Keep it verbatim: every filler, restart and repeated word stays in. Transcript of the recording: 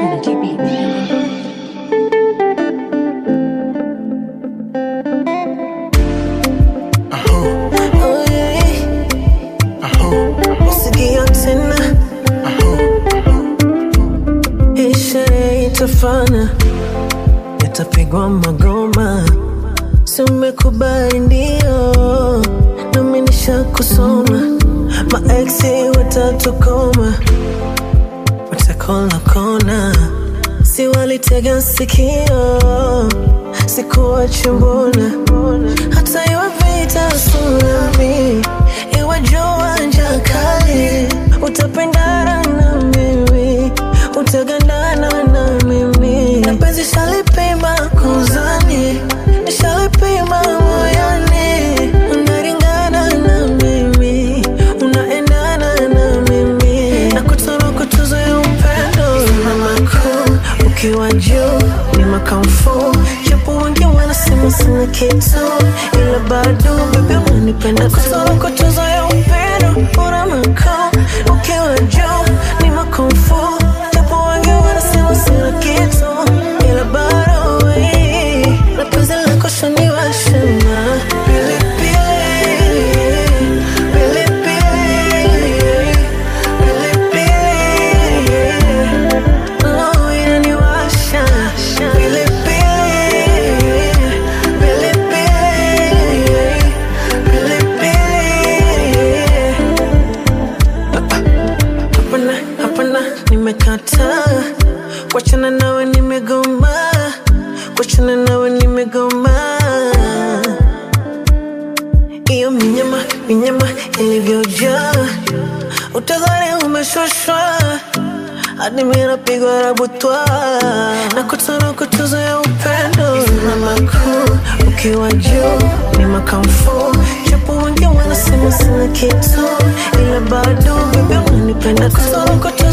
Infinity Beats. Itafana, itapigwa magoma. Sumekubali ndio, nami nishakusoma. Maeksi watatukoma, watakona kona. Si walitega sikio, sikuacha mbona. Hata iwe vita tsunami, iwe jua njaa kali, utapendana na mimi, utagandana na mimi. Na penzi shalipima kuzani, nishalipima moyoni. Unaringana na mimi, unaendana na mimi. Na kutono kutuzo ya upendo na makuu, ukiwa juu ni makamfu. Japo wengi wanasema sina kitu, ila bado baby unanipenda. Kutono kutuzo ya upendo una makuu, ukiwa juu ni makamfu. Sina kitu, ila bado wewe na penzi lako shaniwasha na pilipili, pilipili, pilipili. Oh, inaniwasha pilipili, pilipili, pilipili. Hapana, hapana, nimekataa. Wachana nawe nimegoma, wachana nawe nimegoma. Iyo minyama, minyama ilivyojaa, utadhani umeshushwa, hadi mimi napigwa na butwa. Na kutono kutuzo ya upendo na makuu, ukiwa juu ni makamfu. Japo wengi wanasema sina kitu, ila bado baby unanipenda. Kutono kutuzo